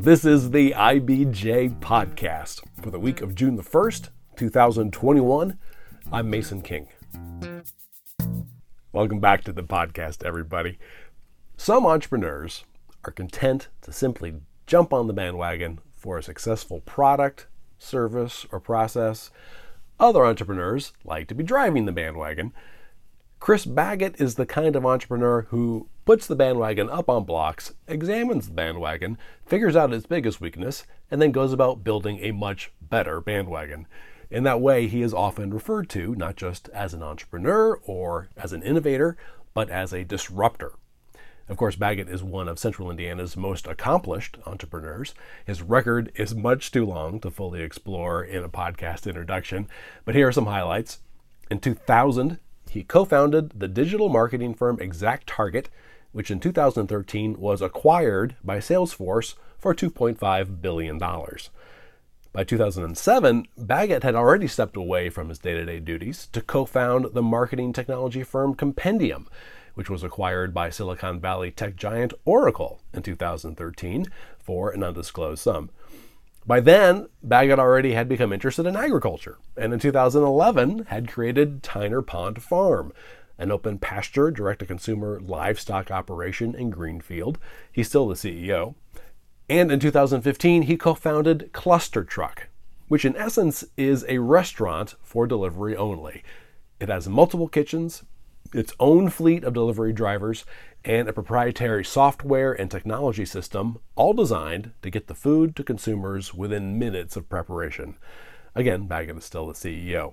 This is the IBJ podcast for the week of June the 1st, 2021. I'm Mason King. Welcome back to the podcast, everybody. Some entrepreneurs are content to simply jump on the bandwagon for a successful product, service, or process. Other entrepreneurs like to be driving the bandwagon. Chris Baggett is the kind of entrepreneur who puts the bandwagon up on blocks, examines the bandwagon, figures out its biggest weakness, and then goes about building a much better bandwagon. In that way, he is often referred to not just as an entrepreneur or as an innovator, but as a disruptor. Of course, Baggett is one of Central Indiana's most accomplished entrepreneurs. His record is much too long to fully explore in a podcast introduction, but here are some highlights. In 2000, he co-founded the digital marketing firm ExactTarget, which in 2013 was acquired by Salesforce for $2.5 billion. By 2007, Baggett had already stepped away from his day-to-day duties to co-found the marketing technology firm Compendium, which was acquired by Silicon Valley tech giant Oracle in 2013 for an undisclosed sum. By then, Baggett already had become interested in agriculture, and in 2011 had created Tyner Pond Farm, an open pasture direct-to-consumer livestock operation in Greenfield. He's still the CEO. And in 2015, he co-founded Cluster Truck, which in essence is a restaurant for delivery only. It has multiple kitchens, its own fleet of delivery drivers, and a proprietary software and technology system, all designed to get the food to consumers within minutes of preparation. Again, Baggett is still the CEO.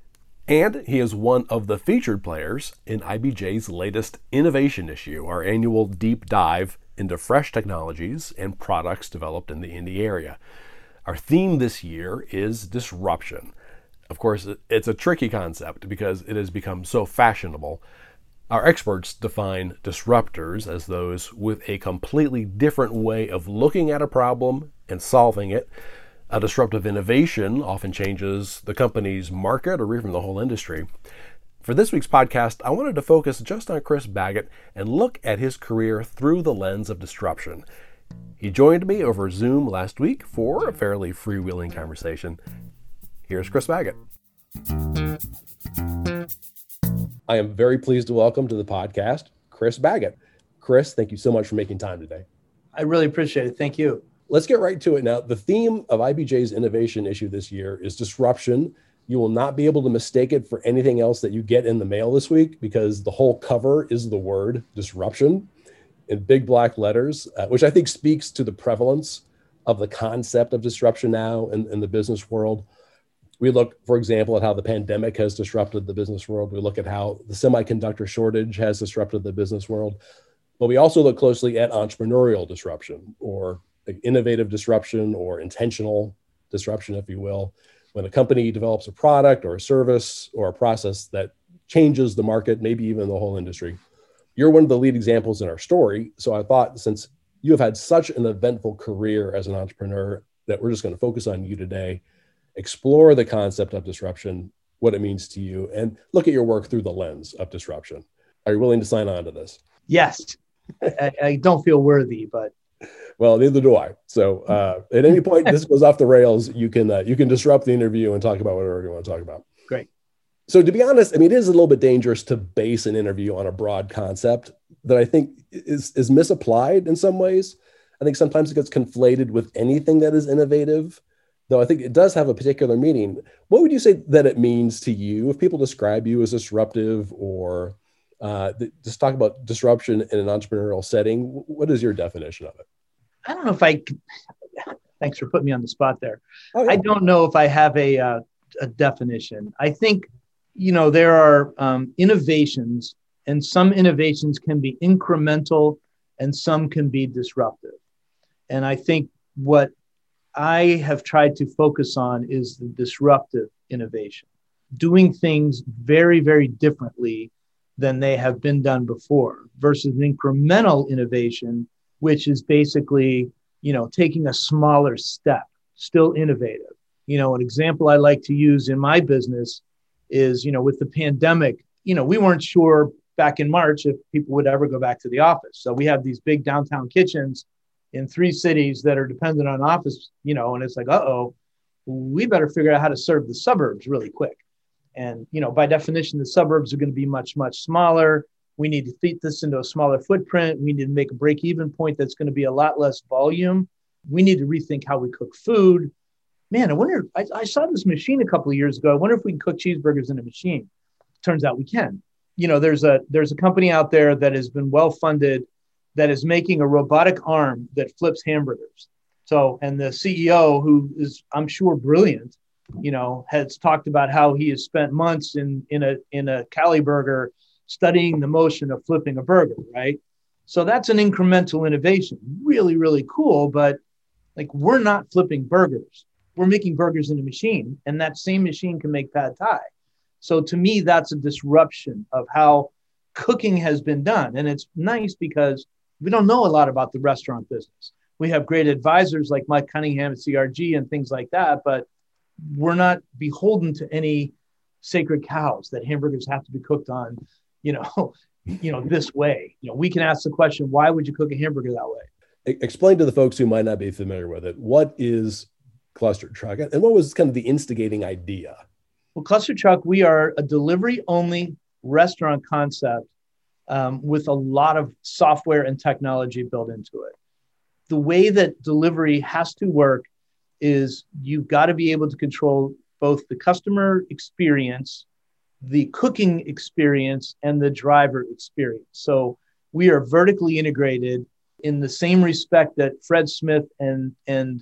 And he is one of the featured players in IBJ's latest innovation issue, our annual deep dive into fresh technologies and products developed in the Indy area. Our theme this year is disruption. Of course, it's a tricky concept because it has become so fashionable. Our experts define disruptors as those with a completely different way of looking at a problem and solving it. A disruptive innovation often changes the company's market or even the whole industry. For this week's podcast, I wanted to focus just on Chris Baggett and look at his career through the lens of disruption. He joined me over Zoom last week for a fairly freewheeling conversation. Here's Chris Baggett. I am very pleased to welcome to the podcast, Chris Baggett. Chris, thank you so much for making time today. I really appreciate it. Thank you. Let's get right to it now. The theme of IBJ's innovation issue this year is disruption. You will not be able to mistake it for anything else that you get in the mail this week because the whole cover is the word disruption in big black letters, which I think speaks to the prevalence of the concept of disruption now in the business world. We look, for example, at how the pandemic has disrupted the business world. We look at how the semiconductor shortage has disrupted the business world. But we also look closely at entrepreneurial disruption or innovative disruption or intentional disruption, if you will, when a company develops a product or a service or a process that changes the market, maybe even the whole industry. You're one of the lead examples in our story. So I thought since you have had such an eventful career as an entrepreneur that we're just going to focus on you today, explore the concept of disruption, what it means to you, and look at your work through the lens of disruption. Are you willing to sign on to this? Yes. I don't feel worthy, but. Well, neither do I. So at any point this goes off the rails, you can disrupt the interview and talk about whatever you want to talk about. Great. So to be honest, I mean, it is a little bit dangerous to base an interview on a broad concept that I think is misapplied in some ways. I think sometimes it gets conflated with anything that is innovative, though I think it does have a particular meaning. What would you say that it means to you if people describe you as disruptive or just talk about disruption in an entrepreneurial setting? What is your definition of it? I don't know if thanks for putting me on the spot there. Oh, yeah. I don't know if I have a definition. I think, there are innovations, and some innovations can be incremental and some can be disruptive. And I think what I have tried to focus on is the disruptive innovation, doing things very, very differently than they have been done before versus incremental innovation, which is basically, taking a smaller step, still innovative. An example I like to use in my business is, with the pandemic, we weren't sure back in March if people would ever go back to the office. So we have these big downtown kitchens in 3 cities that are dependent on office, and it's like, uh-oh, we better figure out how to serve the suburbs really quick. And, by definition, the suburbs are going to be much, much smaller. We need to fit this into a smaller footprint. We need to make a break-even point that's going to be a lot less volume. We need to rethink how we cook food. Man, I wonder, I saw this machine a couple of years ago. I wonder if we can cook cheeseburgers in a machine. Turns out we can. There's a company out there that has been well-funded that is making a robotic arm that flips hamburgers. So, and the CEO, who is, I'm sure, brilliant, has talked about how he has spent months in a Cali burger studying the motion of flipping a burger, right? So that's an incremental innovation. Really, really cool. But like, we're not flipping burgers. We're making burgers in a machine, and that same machine can make pad thai. So to me, that's a disruption of how cooking has been done. And it's nice because we don't know a lot about the restaurant business. We have great advisors like Mike Cunningham at CRG and things like that, but we're not beholden to any sacred cows that hamburgers have to be cooked on, this way. We can ask the question, why would you cook a hamburger that way? Explain to the folks who might not be familiar with it, what is Cluster Truck and what was kind of the instigating idea? Well, Cluster Truck, we are a delivery-only restaurant concept with a lot of software and technology built into it. The way that delivery has to work is you've got to be able to control both the customer experience, the cooking experience, and the driver experience. So we are vertically integrated in the same respect that Fred Smith and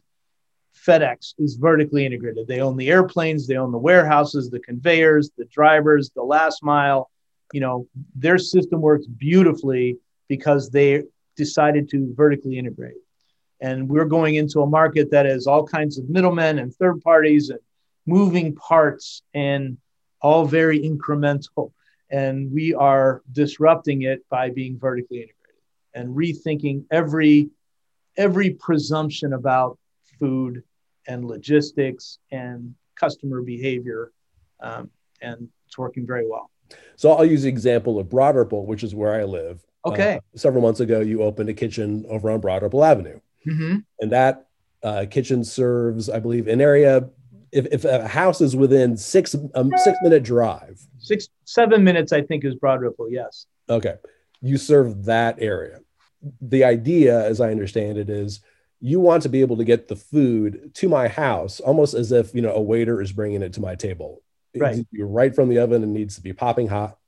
FedEx is vertically integrated. They own the airplanes, they own the warehouses, the conveyors, the drivers, the last mile. Their system works beautifully because they decided to vertically integrate. And we're going into a market that has all kinds of middlemen and third parties and moving parts and all very incremental. And we are disrupting it by being vertically integrated and rethinking every presumption about food and logistics and customer behavior. And it's working very well. So I'll use the example of Broad Ripple, which is where I live. Okay. Several months ago, you opened a kitchen over on Broad Ripple Avenue. Mm-hmm. And that kitchen serves, I believe, an area, if a house is within 6-minute drive. 7 minutes, I think, is Broad Ripple, yes. Okay. You serve that area. The idea, as I understand it, is you want to be able to get the food to my house almost as if, a waiter is bringing it to my table. Right. You're right from the oven and needs to be piping hot.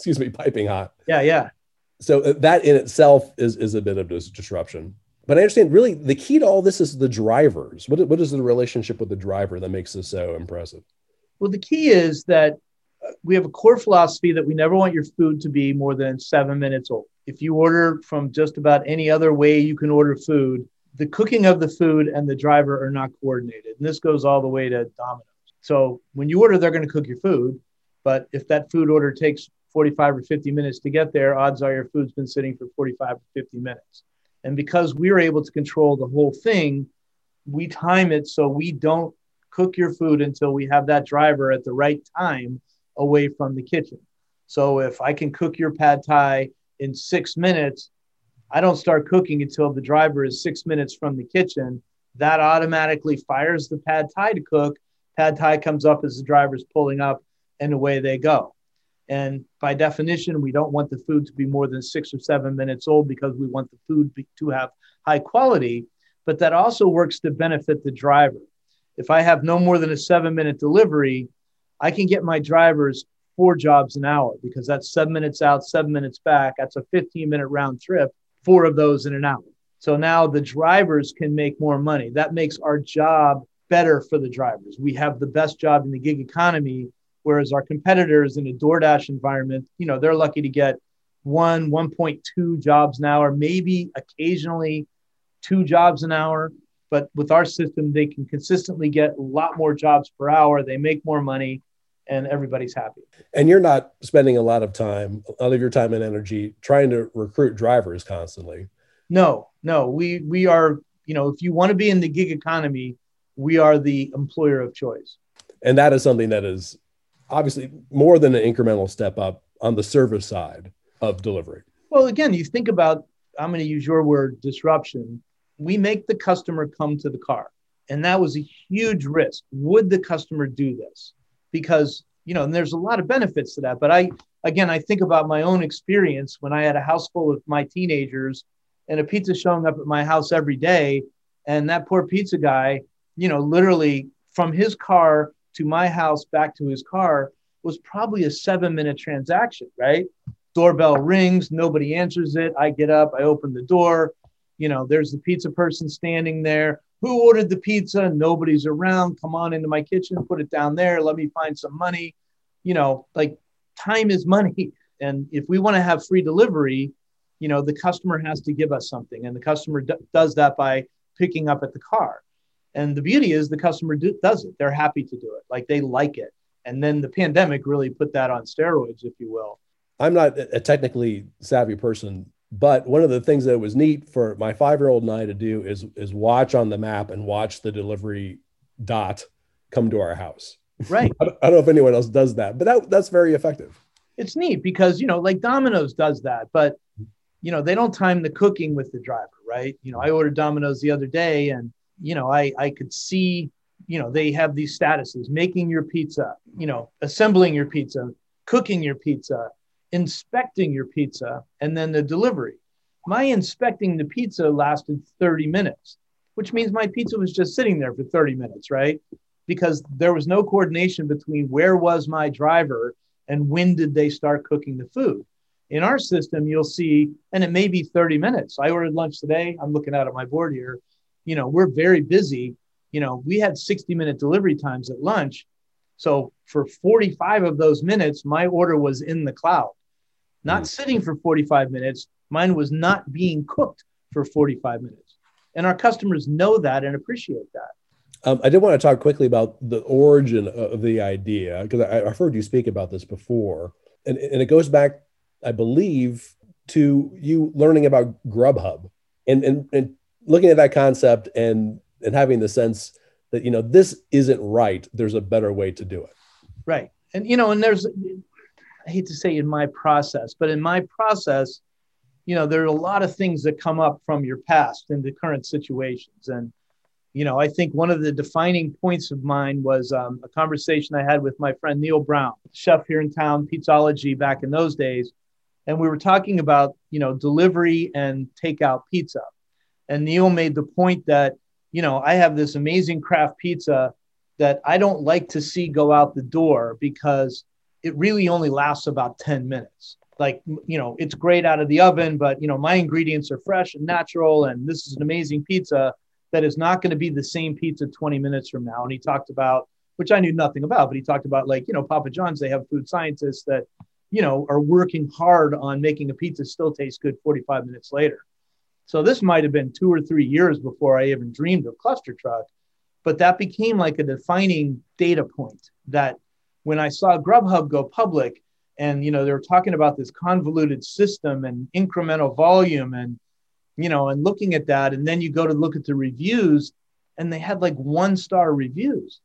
Yeah. So that in itself is a bit of a disruption. But I understand really the key to all this is the drivers. What is the relationship with the driver that makes this so impressive? Well, the key is that we have a core philosophy that we never want your food to be more than 7 minutes old. If you order from just about any other way you can order food, the cooking of the food and the driver are not coordinated. And this goes all the way to Domino's. So when you order, they're going to cook your food. But if that food order takes 45 or 50 minutes to get there, odds are your food's been sitting for 45 or 50 minutes. And because we're able to control the whole thing, we time it so we don't cook your food until we have that driver at the right time away from the kitchen. So if I can cook your pad thai in 6 minutes, I don't start cooking until the driver is 6 minutes from the kitchen. That automatically fires the pad thai to cook. Pad thai comes up as the driver's pulling up, and away they go. And by definition, we don't want the food to be more than 6 or 7 minutes old because we want the food to have high quality, but that also works to benefit the driver. If I have no more than a 7-minute delivery, I can get my drivers 4 jobs an hour because that's 7 minutes out, 7 minutes back. That's a 15-minute round trip, 4 of those in an hour. So now the drivers can make more money. That makes our job better for the drivers. We have the best job in the gig economy. Whereas our competitors in a DoorDash environment, they're lucky to get 1.2 jobs an hour, maybe occasionally 2 jobs an hour. But with our system, they can consistently get a lot more jobs per hour. They make more money and everybody's happy. And you're not spending a lot of your time and energy trying to recruit drivers constantly. No, we are, if you want to be in the gig economy, we are the employer of choice. And that is something that is obviously more than an incremental step up on the service side of delivery. Well, again, you think about, I'm going to use your word, disruption. we make the customer come to the car. And that was a huge risk. Would the customer do this? Because, and there's a lot of benefits to that. But I think about my own experience when I had a house full of my teenagers and a pizza showing up at my house every day. And that poor pizza guy, literally from his car to my house back to his car was probably a 7-minute transaction, right? Doorbell rings, nobody answers it. I get up, I open the door. There's the pizza person standing there. Who ordered the pizza? Nobody's around. Come on into my kitchen, put it down there. Let me find some money. Time is money. And if we want to have free delivery, the customer has to give us something. And the customer does that by picking up at the car. And the beauty is the customer does it. They're happy to do it. Like they like it. And then the pandemic really put that on steroids, if you will. I'm not a technically savvy person, but one of the things that was neat for my 5-year-old and I to do is watch on the map and watch the delivery dot come to our house. Right. I don't know if anyone else does that, but that's very effective. It's neat because, like Domino's does that, but, they don't time the cooking with the driver, right? I ordered Domino's the other day and, I could see, they have these statuses: making your pizza, assembling your pizza, cooking your pizza, inspecting your pizza, and then the delivery. My inspecting the pizza lasted 30 minutes, which means my pizza was just sitting there for 30 minutes, right? Because there was no coordination between where was my driver and when did they start cooking the food. In our system, you'll see, and it may be 30 minutes. I ordered lunch today. I'm looking out at my board here. We're very busy. We had 60-minute delivery times at lunch. So for 45 of those minutes, my order was in the cloud, not sitting for 45 minutes. Mine was not being cooked for 45 minutes. And our customers know that and appreciate that. I did want to talk quickly about the origin of the idea, because I've heard you speak about this before. And it goes back, I believe, to you learning about Grubhub and looking at that concept and having the sense that, this isn't right. There's a better way to do it. Right. And, and there's, I hate to say in my process, but in my process, there are a lot of things that come up from your past into current situations. And, I think one of the defining points of mine was a conversation I had with my friend Neil Brown, chef here in town, Pizzology back in those days. And we were talking about, delivery and takeout pizza. And Neil made the point that, I have this amazing craft pizza that I don't like to see go out the door because it really only lasts about 10 minutes. Like, it's great out of the oven, but, my ingredients are fresh and natural. And this is an amazing pizza that is not going to be the same pizza 20 minutes from now. And he talked about, which I knew nothing about, but he talked about Papa John's, they have food scientists that, are working hard on making a pizza still taste good 45 minutes later. So this might have been 2 or 3 years before I even dreamed of Cluster Truck, but that became like a defining data point that when I saw Grubhub go public and, they were talking about this convoluted system and incremental volume and, and looking at that, and then you go to look at the reviews and they had like 1-star reviews,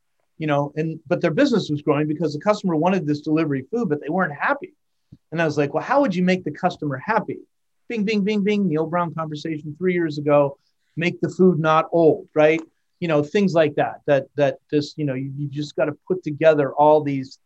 but their business was growing because the customer wanted this delivery food, but they weren't happy. And I was like, well, how would you make the customer happy? Bing, bing, bing, bing, Neil Brown conversation 3 years ago, make the food not old, right? Things like that just, you just got to put together all these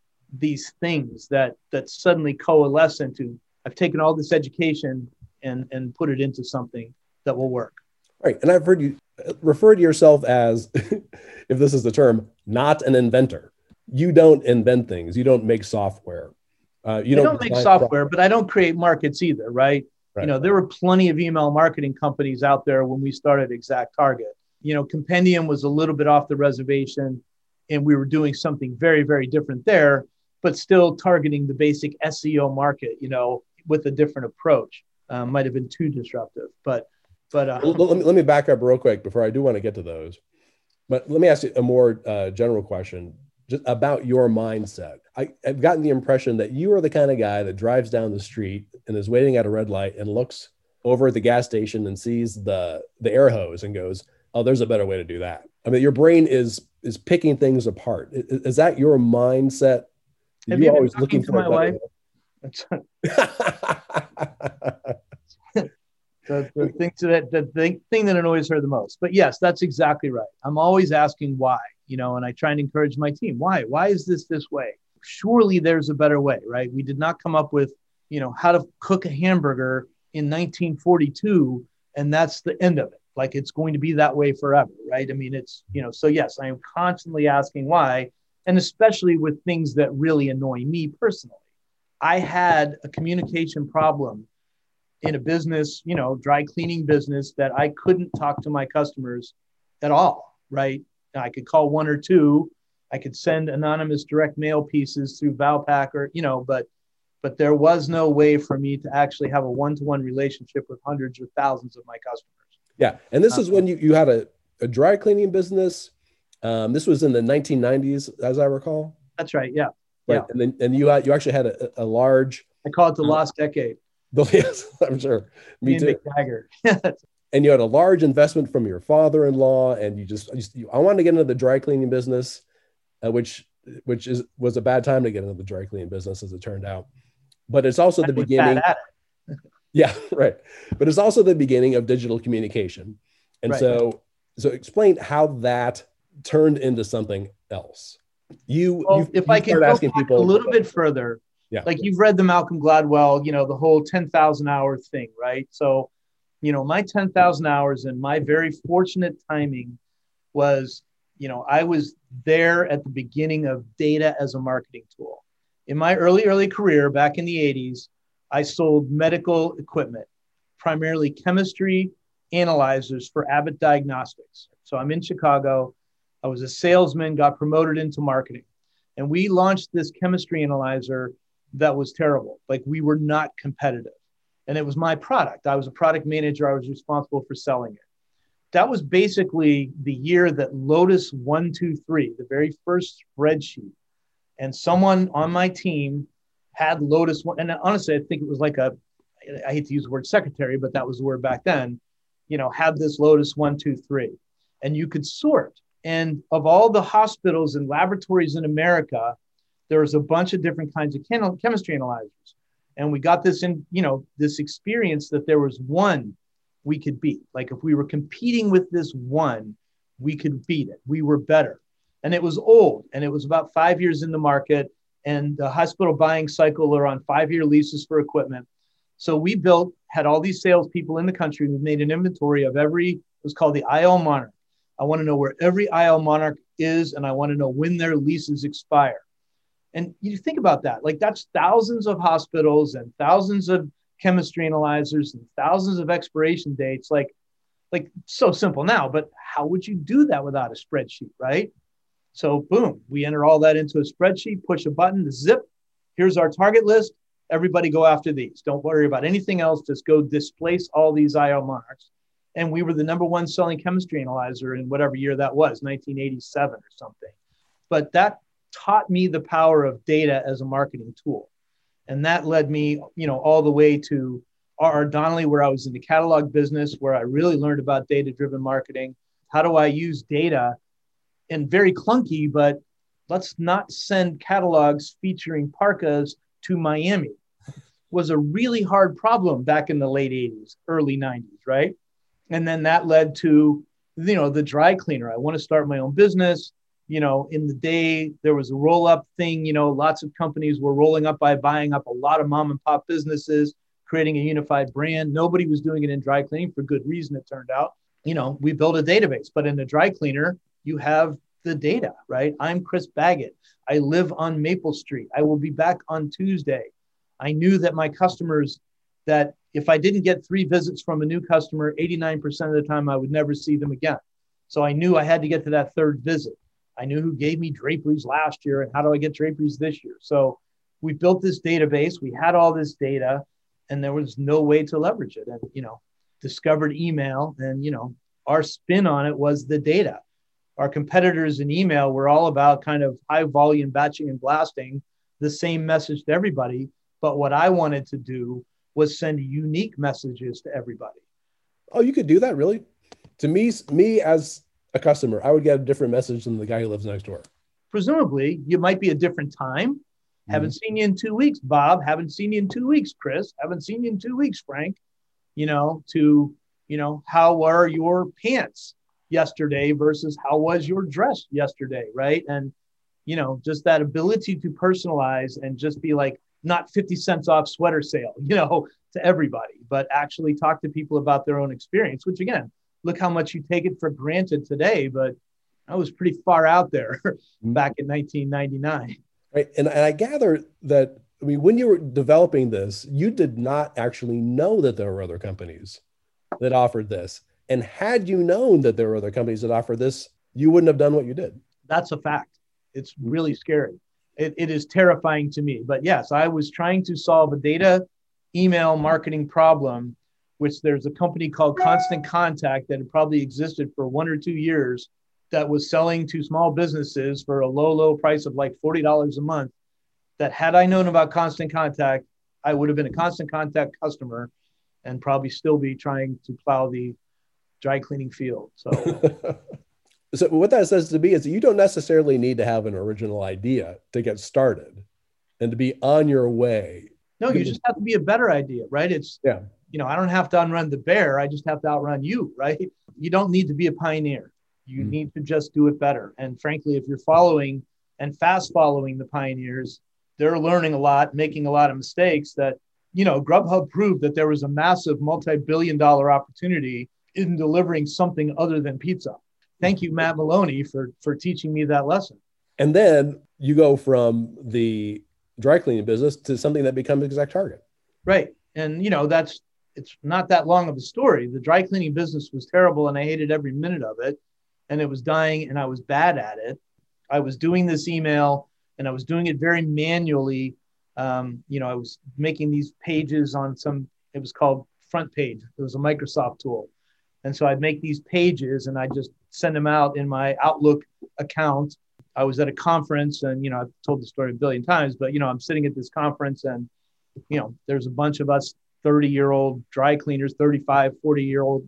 things that suddenly coalesce into, I've taken all this education and put it into something that will work. Right. And I've heard you refer to yourself as, if this is the term, not an inventor. You don't invent things. You don't make software. You don't make software, but I don't create markets either, right? Right. There were plenty of email marketing companies out there when we started ExactTarget. Compendium was a little bit off the reservation and we were doing something very, very different there, but still targeting the basic SEO market, with a different approach. Might have been too disruptive, but let me back up real quick before I do want to get to those. But let me ask you a more general question just about your mindset. I've gotten the impression that you are the kind of guy that drives down the street and is waiting at a red light and looks over at the gas station and sees the air hose and goes, oh, there's a better way to do that. I mean, your brain is picking things apart. Is that your mindset? Have you always looking for my wife? The thing that annoys her the most. But yes, that's exactly right. I'm always asking why, and I try and encourage my team. Why is this way? Surely there's a better way, right? We did not come up with, how to cook a hamburger in 1942, and that's the end of it. Like it's going to be that way forever, right? I mean, it's, so yes, I am constantly asking why, and especially with things that really annoy me personally. I had a communication problem in a business, dry cleaning business, that I couldn't talk to my customers at all, right? I could call one or two, I could send anonymous direct mail pieces through Valpak or, but there was no way for me to actually have a one-to-one relationship with hundreds or thousands of my customers. Yeah. And this is when you had a dry cleaning business. This was in the 1990s, as I recall. That's right. Yeah. Right. Yeah. And you actually had a large. I call it the lost decade. Yes, I'm sure. Me too. McTaggart. And you had a large investment from your father-in-law, and I wanted to get into the dry cleaning business, which was a bad time to get into the dry cleaning business, as it turned out. But it's also the beginning. Yeah, right. But it's also the beginning of digital communication. And right. So explain how that turned into something else. If I can go back a little bit further, yeah. Like you've read the Malcolm Gladwell, the whole 10,000 hour thing, right? So, my 10,000 hours and my very fortunate timing was, I was there at the beginning of data as a marketing tool. In my early career back in the 80s, I sold medical equipment, primarily chemistry analyzers for Abbott Diagnostics. So I'm in Chicago. I was a salesman, got promoted into marketing. And we launched this chemistry analyzer that was terrible. Like we were not competitive. And it was my product. I was a product manager. I was responsible for selling it. That was basically the year that Lotus 123, the very first spreadsheet, and someone on my team had Lotus one. And honestly, I think it was like I hate to use the word secretary, but that was the word back then, had this Lotus 123, and you could sort. And of all the hospitals and laboratories in America, there was a bunch of different kinds of chemistry analyzers. And we got this this experience that there was one we could beat. Like if we were competing with this one, we could beat it. We were better. And it was old, and it was about 5 years in the market, and the hospital buying cycle are on 5-year leases for equipment. So we had all these salespeople in the country. We made an inventory of it was called the IL Monarch. I want to know where every IL Monarch is, and I want to know when their leases expire. And you think about that, like that's thousands of hospitals and thousands of chemistry analyzers and thousands of expiration dates, like so simple now, but how would you do that without a spreadsheet, right? So boom, we enter all that into a spreadsheet, push a button, the zip, here's our target list. Everybody go after these. Don't worry about anything else. Just go displace all these IL Monarchs. And we were the number one selling chemistry analyzer in whatever year that was, 1987 or something. But that taught me the power of data as a marketing tool. And that led me, all the way to R.R. Donnelley, where I was in the catalog business, where I really learned about data-driven marketing. How do I use data? And very clunky, but let's not send catalogs featuring parkas to Miami. Was a really hard problem back in the late 80s, early 90s, right? And then that led to, the dry cleaner. I want to start my own business. In the day, there was a roll-up thing. Lots of companies were rolling up by buying up a lot of mom and pop businesses, creating a unified brand. Nobody was doing it in dry cleaning for good reason, it turned out. We built a database, but in the dry cleaner, you have the data, right? I'm Chris Baggett. I live on Maple Street. I will be back on Tuesday. I knew that my customers, that if I didn't get 3 visits from a new customer, 89% of the time I would never see them again. So I knew I had to get to that 3rd visit. I knew who gave me draperies last year and how do I get draperies this year. So we built this database. We had all this data, and there was no way to leverage it. And, discovered email, and, our spin on it was the data. Our competitors in email were all about kind of high volume batching and blasting the same message to everybody. But what I wanted to do was send unique messages to everybody. Oh, you could do that, really? To me as a customer, I would get a different message than the guy who lives next door. Presumably, you might be a different time. Mm-hmm. Haven't seen you in 2 weeks, Bob. Haven't seen you in 2 weeks, Chris. Haven't seen you in 2 weeks, Frank. to, how are your pants yesterday versus how was your dress yesterday, right? And, just that ability to personalize and just be like, not 50 cents off sweater sale, to everybody, but actually talk to people about their own experience, which again, look how much you take it for granted today, but I was pretty far out there back in 1999. Right. And I gather that, when you were developing this, you did not actually know that there were other companies that offered this. And had you known that there were other companies that offered this, you wouldn't have done what you did. That's a fact. It's really scary. It is terrifying to me. But yes, I was trying to solve a data email marketing problem, which there's a company called Constant Contact that had probably existed for 1 or 2 years that was selling to small businesses for a low price of like $40 a month. That had I known about Constant Contact, I would have been a Constant Contact customer and probably still be trying to plow the dry cleaning field. So So what that says to me is that you don't necessarily need to have an original idea to get started and to be on your way. No, you just have to be a better idea, right? Yeah. I don't have to outrun the bear. I just have to outrun you, right? You don't need to be a pioneer. You need to just do it better. And frankly, if you're following and fast following the pioneers, they're learning a lot, making a lot of mistakes that, Grubhub proved that there was a massive multi-billion-dollar opportunity in delivering something other than pizza. Thank you, Matt Maloney, for teaching me that lesson. And then you go from the dry cleaning business to something that becomes ExactTarget. Right. And, it's not that long of a story. The dry cleaning business was terrible and I hated every minute of it. And it was dying and I was bad at it. I was doing this email and I was doing it very manually. I was making these pages on it was called Front Page. It was a Microsoft tool. And so I'd make these pages and I just send them out in my Outlook account. I was at a conference and, I've told the story a billion times, but, I'm sitting at this conference and, there's a bunch of us 30-year-old dry cleaners, 35, 40-year-old,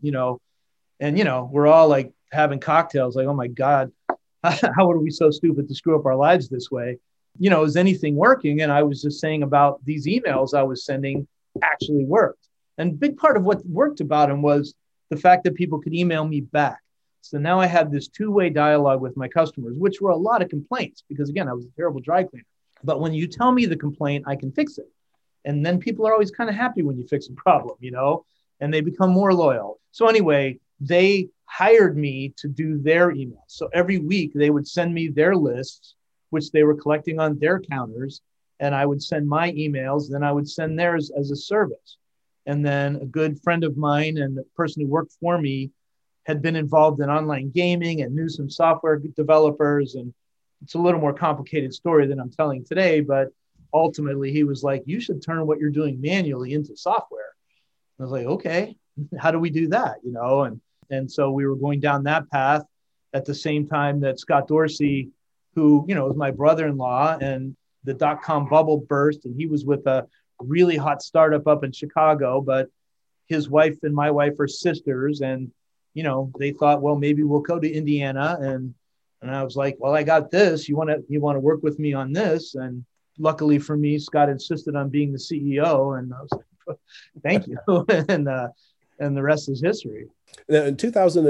and, we're all like having cocktails like, oh my God, how are we so stupid to screw up our lives this way? Is anything working? And I was just saying about these emails I was sending actually worked. And big part of what worked about them was the fact that people could email me back. So now I had this two-way dialogue with my customers, which were a lot of complaints because, again, I was a terrible dry cleaner. But when you tell me the complaint, I can fix it. And then people are always kind of happy when you fix a problem, and they become more loyal. So anyway, they hired me to do their emails. So every week they would send me their lists, which they were collecting on their counters. And I would send my emails. Then I would send theirs as a service. And then a good friend of mine and the person who worked for me had been involved in online gaming and knew some software developers. And it's a little more complicated story than I'm telling today, but ultimately he was like, you should turn what you're doing manually into software. I was like, okay, how do we do that? And so we were going down that path at the same time that Scott Dorsey, who, was my brother-in-law, and the dot-com bubble burst, and he was with a really hot startup up in Chicago, but his wife and my wife are sisters. And, they thought, well, maybe we'll go to Indiana. And I was like, well, I got this. You want to work with me on this? And luckily for me, Scott insisted on being the CEO. And I was like, thank you. and the rest is history. Now, in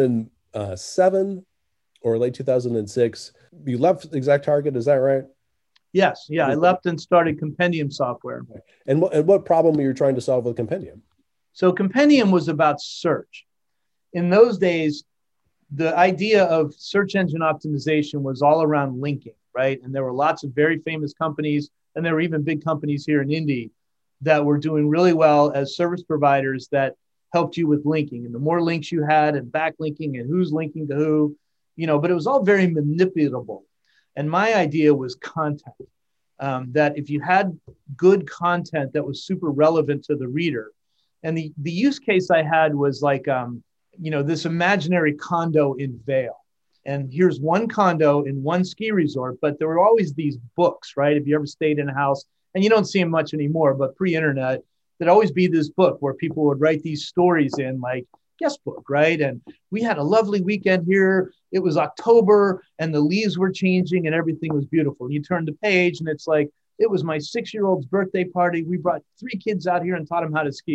2007 or late 2006, you left ExactTarget. Is that right? Yes. Yeah. I left and started Compendium Software. And what problem were you trying to solve with Compendium? So Compendium was about search. In those days, the idea of search engine optimization was all around linking, right? And there were lots of very famous companies, and there were even big companies here in Indy that were doing really well as service providers that helped you with linking. And the more links you had and backlinking and who's linking to who, but it was all very manipulable. And my idea was content, that if you had good content that was super relevant to the reader, and the use case I had was like, this imaginary condo in Vail. And here's one condo in one ski resort, but there were always these books, right? If you ever stayed in a house, and you don't see them much anymore, but pre-internet, there'd always be this book where people would write these stories in, like guest book, right? And we had a lovely weekend here. It was October and the leaves were changing and everything was beautiful. And you turn the page and it's like, it was my 6-year-old's birthday party. We brought 3 kids out here and taught them how to ski.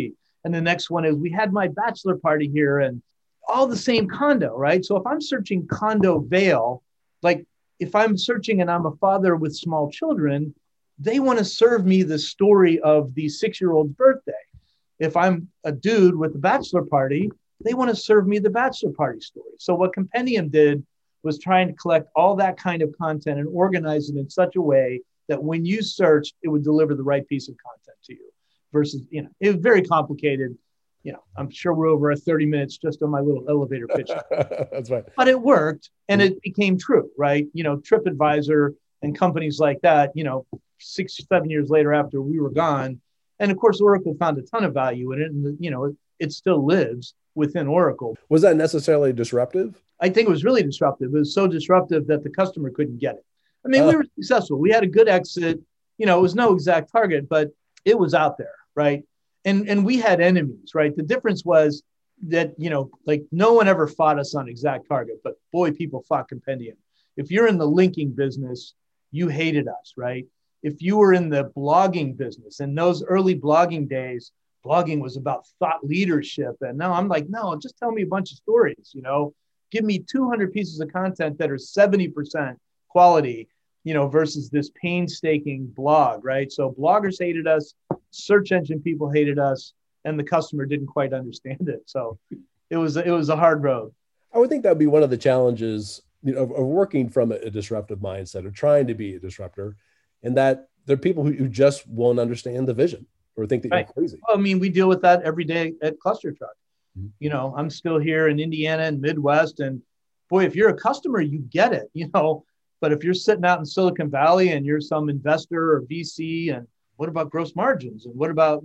And the next one is we had my bachelor party here and all the same condo, right? So if I'm searching condo Vail, like if I'm searching and I'm a father with small children, they want to serve me the story of the 6-year-old's birthday. If I'm a dude with a bachelor party, they want to serve me the bachelor party story. So what Compendium did was trying to collect all that kind of content and organize it in such a way that when you searched, it would deliver the right piece of content to you versus, it was very complicated. I'm sure we're over 30 minutes just on my little elevator pitch. That's right. But it worked and it became true, right? TripAdvisor and companies like that, 6 or 7 years later after we were gone. And of course, Oracle found a ton of value in it. And, it still lives within Oracle. Was that necessarily disruptive? I think it was really disruptive. It was so disruptive that the customer couldn't get it. I mean, we were successful. We had a good exit. It was no exact target, but it was out there, right? And we had enemies, right? The difference was that, like no one ever fought us on exact target, but boy, people fought Compendium. If you're in the linking business, you hated us, right? If you were in the blogging business, in those early blogging days, blogging was about thought leadership. And now I'm like, no, just tell me a bunch of stories, give me 200 pieces of content that are 70% quality, versus this painstaking blog, right? So bloggers hated us, search engine people hated us, and the customer didn't quite understand it. So it was a hard road. I would think that would be one of the challenges of working from a disruptive mindset, of trying to be a disruptor, and that there are people who just won't understand the vision or think that you're crazy. Well, I mean, we deal with that every day at ClusterTruck. Mm-hmm. I'm still here in Indiana and Midwest, and boy, if you're a customer, you get it, but if you're sitting out in Silicon Valley and you're some investor or VC, and what about gross margins? And what about,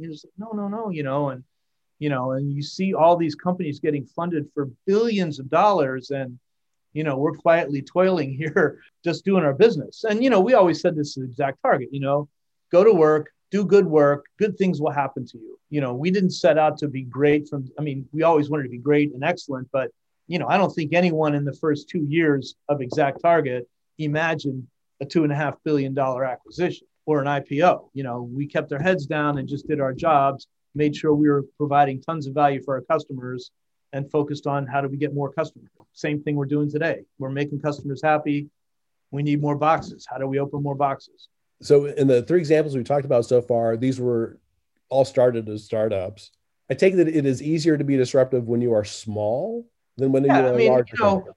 no, and you see all these companies getting funded for billions of dollars, and, we're quietly toiling here, just doing our business. And, we always said this is the exact target, go to work, do good work, good things will happen to you. We didn't set out to be great we always wanted to be great and excellent, but, I don't think anyone in the first 2 years of Exact Target imagined a $2.5 billion acquisition or an IPO. We kept our heads down and just did our jobs, made sure we were providing tons of value for our customers, and focused on how do we get more customers. Same thing we're doing today. We're making customers happy. We need more boxes. How do we open more boxes? So in the 3 examples we talked about so far, these were all started as startups. I take that it is easier to be disruptive when you are small than when you are large.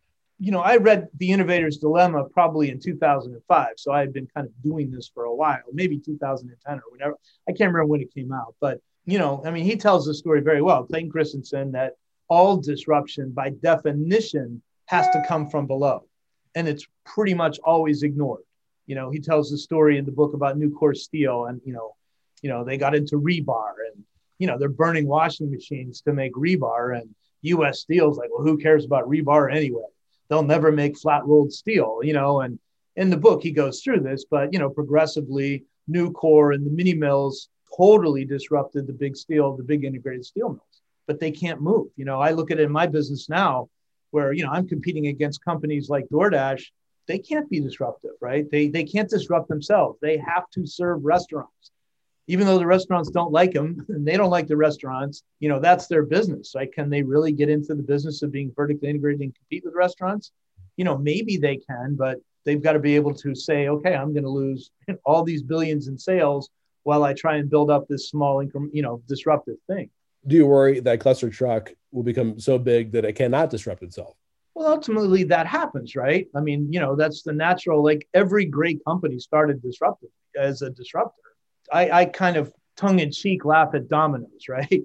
I read The Innovator's Dilemma probably in 2005. So I had been kind of doing this for a while, maybe 2010 or whatever. I can't remember when it came out, but, he tells the story very well. Clayton Christensen, that all disruption by definition has to come from below. And it's pretty much always ignored. He tells the story in the book about Nucor Steel, and, they got into rebar, and, they're burning washing machines to make rebar, and U.S. Steel's like, well, who cares about rebar anyway? They'll never make flat rolled steel, and in the book, he goes through this, but, progressively Nucor and the mini mills totally disrupted the big integrated steel mills, but they can't move. I look at it in my business now where, I'm competing against companies like DoorDash. They can't be disruptive, right? They can't disrupt themselves. They have to serve restaurants. Even though the restaurants don't like them and they don't like the restaurants, that's their business, right? Can they really get into the business of being vertically integrated and compete with restaurants? Maybe they can, but they've got to be able to say, okay, I'm going to lose all these billions in sales while I try and build up this small income, disruptive thing. Do you worry that ClusterTruck will become so big that it cannot disrupt itself? Well, ultimately that happens, right? That's the natural, like every great company started disruptive as a disruptor. I kind of tongue in cheek laugh at Domino's, right?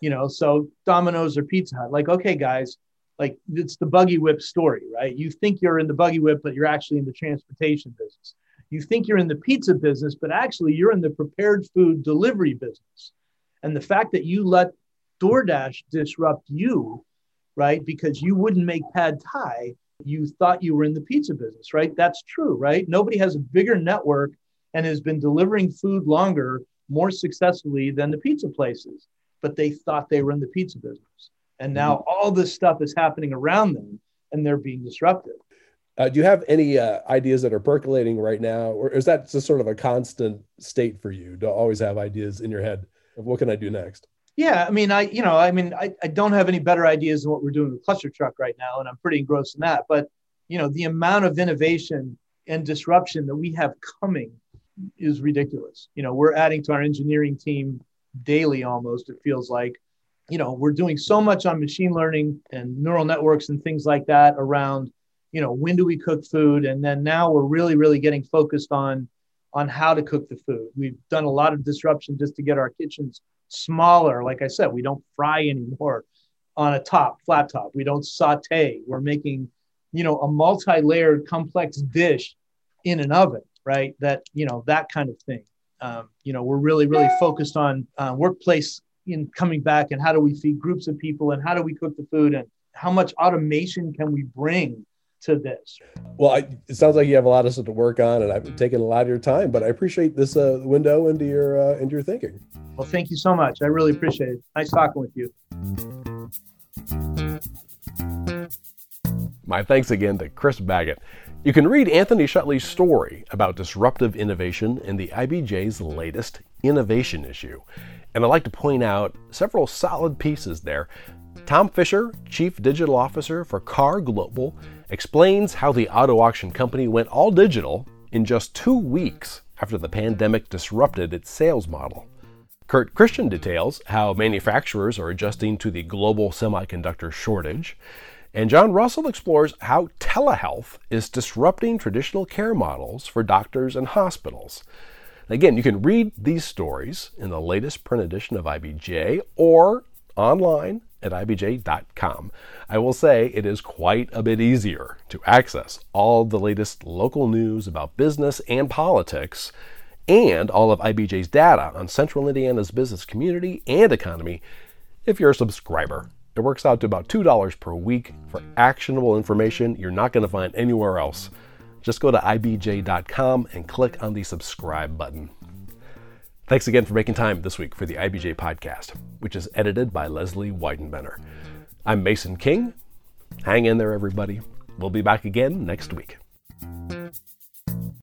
So Domino's or Pizza Hut, like, okay, guys, like it's the buggy whip story, right? You think you're in the buggy whip, but you're actually in the transportation business. You think you're in the pizza business, but actually you're in the prepared food delivery business. And the fact that you let DoorDash disrupt you, right? Because you wouldn't make pad thai, you thought you were in the pizza business, right? That's true, right? Nobody has a bigger network and has been delivering food longer, more successfully than the pizza places, but they thought they were in the pizza business. And now all this stuff is happening around them and they're being disrupted. Do you have any ideas that are percolating right now? Or is that just sort of a constant state for you to always have ideas in your head of what can I do next? Yeah, I mean, I don't have any better ideas than what we're doing with Cluster Truck right now, and I'm pretty engrossed in that. But the amount of innovation and disruption that we have coming is ridiculous. We're adding to our engineering team daily almost. It feels like, we're doing so much on machine learning and neural networks and things like that around, when do we cook food, and then now we're really, really getting focused on how to cook the food. We've done a lot of disruption just to get our kitchens smaller. Like I said, we don't fry anymore on a flat top. We don't saute. We're making, a multi-layered complex dish in an oven, right? That kind of thing. We're really, really focused on workplace in coming back, and how do we feed groups of people, and how do we cook the food, and how much automation can we bring to this? Well, it sounds like you have a lot of stuff to work on, and I've taken a lot of your time, but I appreciate this window into your thinking. Well, thank you so much. I really appreciate it. Nice talking with you. My thanks again to Chris Baggett. You can read Anthony Shutley's story about disruptive innovation in the IBJ's latest innovation issue. And I'd like to point out several solid pieces there. Tom Fisher, Chief Digital Officer for KAR Global, explains how the auto auction company went all digital in just 2 weeks after the pandemic disrupted its sales model. Kurt Christian details how manufacturers are adjusting to the global semiconductor shortage. And John Russell explores how telehealth is disrupting traditional care models for doctors and hospitals. Again, you can read these stories in the latest print edition of IBJ or online at ibj.com. I will say it is quite a bit easier to access all the latest local news about business and politics, and all of IBJ's data on Central Indiana's business community and economy if you're a subscriber. It works out to about $2 per week for actionable information you're not going to find anywhere else. Just go to ibj.com and click on the subscribe button. Thanks again for making time this week for the IBJ podcast, which is edited by Leslie Weidenbender. I'm Mason King. Hang in there, everybody. We'll be back again next week.